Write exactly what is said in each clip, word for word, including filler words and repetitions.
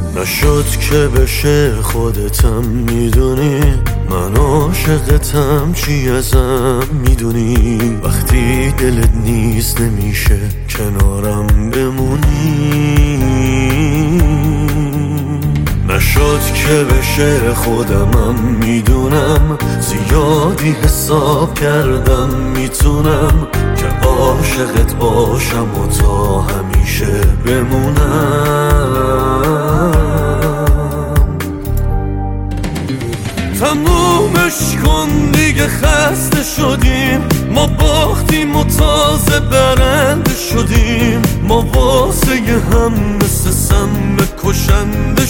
نشد که بشه خودتم میدونی، من عاشقتم چی ازم میدونی. وقتی دلت نیست نمیشه کنارم بمونی. نشد که بشه خودمم میدونم، زیادی حساب کردم میتونم که عاشقت باشم و تا همیشه بمونم. تمومش کن دیگه، خسته شدیم، ما باختیم و تازه برنده شدیم. ما واسه هم مثل سم کشنده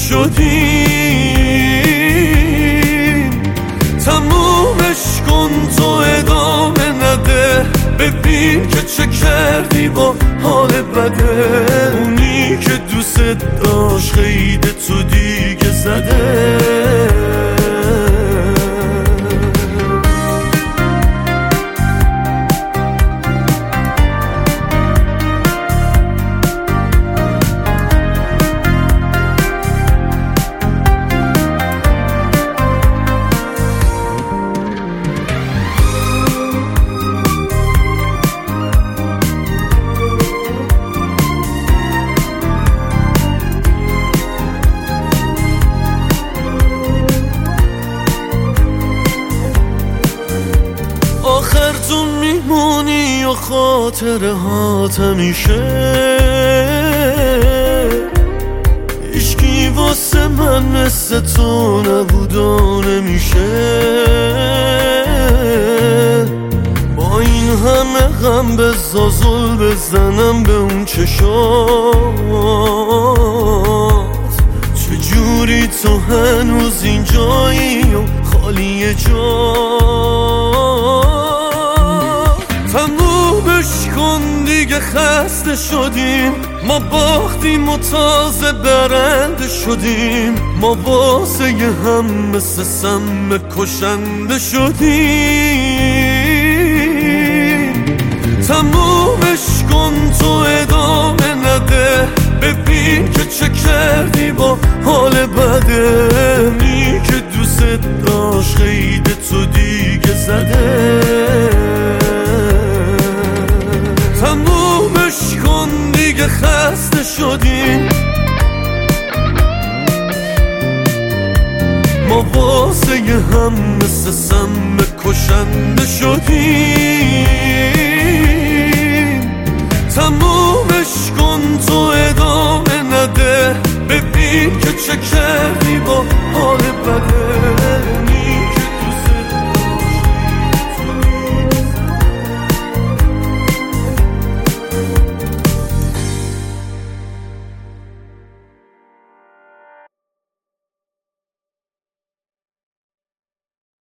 شدیم. تمومش کن تو ادامه نده، ببین که چه کردی با حال بده. اونی که دوست داشت خیلی تو دیگه زده. آخر تو میمونی و خاطره هات همیشه. هیچکی واسه من مثل تو نبود و نمیشه. با این همه غم به زازل بزنم به اون چشات. چجوری تو هنوز اینجایی و خالی جا. تمومش کن دیگه، خسته شدیم، ما باختیم و تازه برنده شدیم. ما واسه هم مثل سم کشنده شدیم. تمومش کن تو ادامه نده، ببین که چه کردی با حال بده. نی که دوست داشت خیلی تو دیگه زده. تمومش کن دیگه، خسته شدیم، ما واسه هم مثل سم کشنده شدیم. تمومش کن تو ادامه نده، ببین که چه کرد